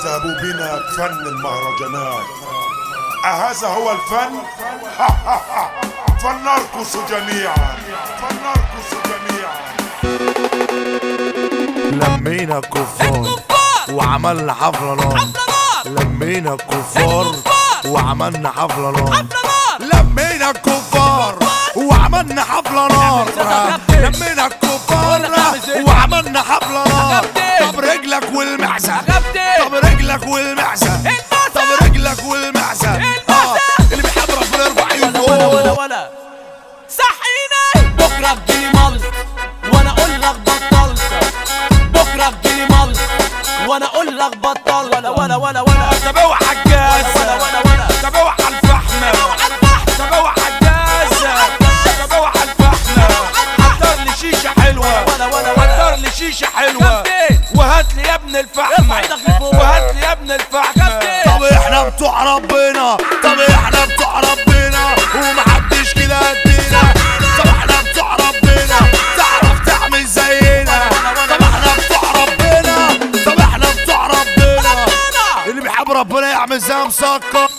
يذهب بنا فن المهرجانات. أهذا هو الفن؟ فلنرقص جميعا، فلنرقص جميعا. لمينا الكفار وعملنا حفلة نار. لمينا الكفار وعملنا حفلة نار. لمينا الكفار وعملنا حفلة نار. لمينا الكفار وعملنا حفلة نار. طب رجلك والمعزة، طب رجلك والمعزة، طب رجلك والمعزة. اللي بيحب ربنا يرفع ايده فوق. ولا صحيني بكره تجيلي مال وانا اقول لك بطلت. بكره تجيلي مال وانا اقول لك بطلت. ولا طب اوعى الجاز، طب اوعى الفحم، طب اوعى الجاز، طب اوعى الفحم. حضر لي شيشة حلوة، حضر لي شيشة حلوة، وهات لي يا ابن الفحم، وهات لي يا ابن الفحم. طب احنا بتوع ربنا، طب احنا بتوع ربنا ومحدش كده قدنا. طب احنا بتوع ربنا تعرف تعمل زينا. طب احنا بتوع ربنا، طب احنا بتوع ربنا. اللي بيحب ربنا يعمل زي مسكر.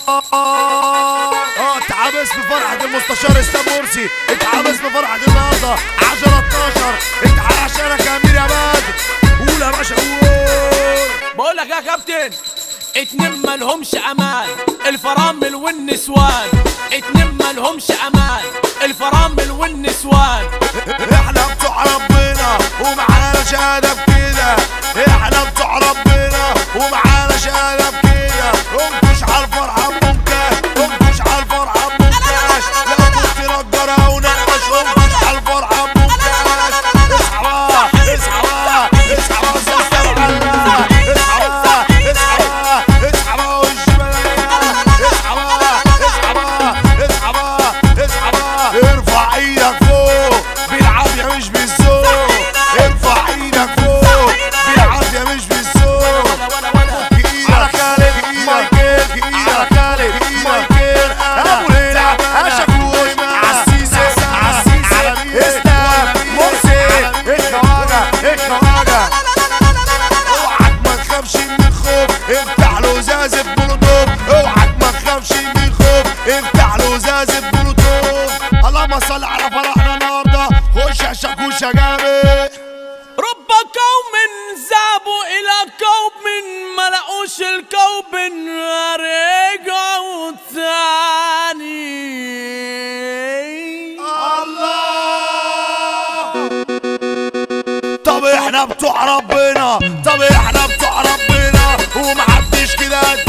اتعبس بفرحة المستشار اسلام مرسي، اتعبس بفرحة النهارده 10/12. اتعال عشانك يا امير يا بدر. قول يا باشا قول. بقول لك يا كابتن، اتنين مالهمش امان، الفرامل والنسوان. اتنين مالهمش امان، الفرامل والنسوان. احنا بتوع ربنا ومعانا شهادة بكده. احنا بتوع ربنا ومعانا شهادة بكده. انكش على الفرحة بمنكاش، انكش على الفرحة بمنكاش. لو كنت نجارة ونقش انكش على الفرحة بمنكاش. اصحى بقى، اصحى بقى، اصحى بقى زي السمعة. اصحى بقى، اصحى بقى، اصحى بقى والجبلية. اصحى بقى، اصحى بقى، اصحى بقى، اصحى بقى. ارفع ايدك فوق بالعافية مش بالذوق. ارفع ايدك فوق بالعافية مش بالذوق. على خالد مايكل، على خالد مايكل، ابو ليلى اشكوش عالسيسي، اسلام مرسي، الخواجة الخواجة. اوعك ما تخافش من الخوف، افتح له ازازة بلوتوف. اوعك ما تخافش من الخوف، افتح له ازازة بلوتوف. اللهم صل على فرحنا النهارده. خش يا شاكوشة جامد. رب قوم ذهبوا الى قوم ما لقوش القوم رجعوا تاني. طب احنا بتوع ربنا، طب احنا بتوع ربنا ومحدش كده